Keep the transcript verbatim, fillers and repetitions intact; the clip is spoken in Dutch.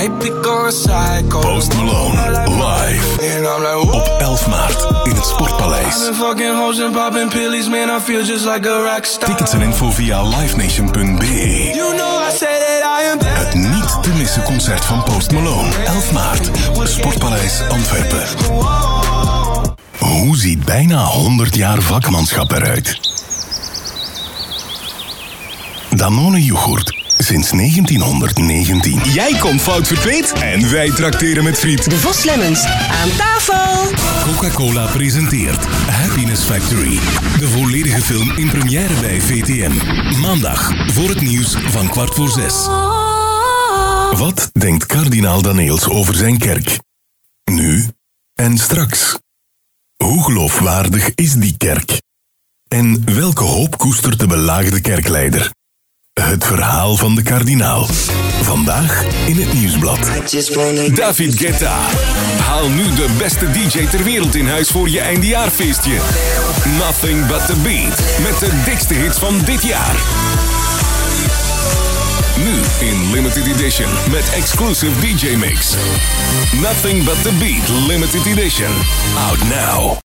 Post Malone live op elf maart in het Sportpaleis. Tickets en info via livenation punt b e. Het niet te missen concert van Post Malone. elf maart, Sportpaleis Antwerpen. Hoe ziet bijna honderd jaar vakmanschap eruit? Danone yoghurt. Sinds negentienhonderdnegentien. Jij komt fout verkleed en wij trakteren met friet. De Vos Lemons aan tafel. Coca-Cola presenteert Happiness Factory. De volledige film in première bij V T M. Maandag voor het nieuws van kwart voor zes. Wat denkt kardinaal Daneels over zijn kerk? Nu en straks. Hoe geloofwaardig is die kerk? En welke hoop koestert de belaagde kerkleider? Het verhaal van de kardinaal. Vandaag in het Nieuwsblad. David Guetta. Haal nu de beste D J ter wereld in huis voor je eindejaarfeestje. Nothing but the beat. Met de dikste hits van dit jaar. Nu in limited edition met exclusive D J mix. Nothing but the beat limited edition. Out now.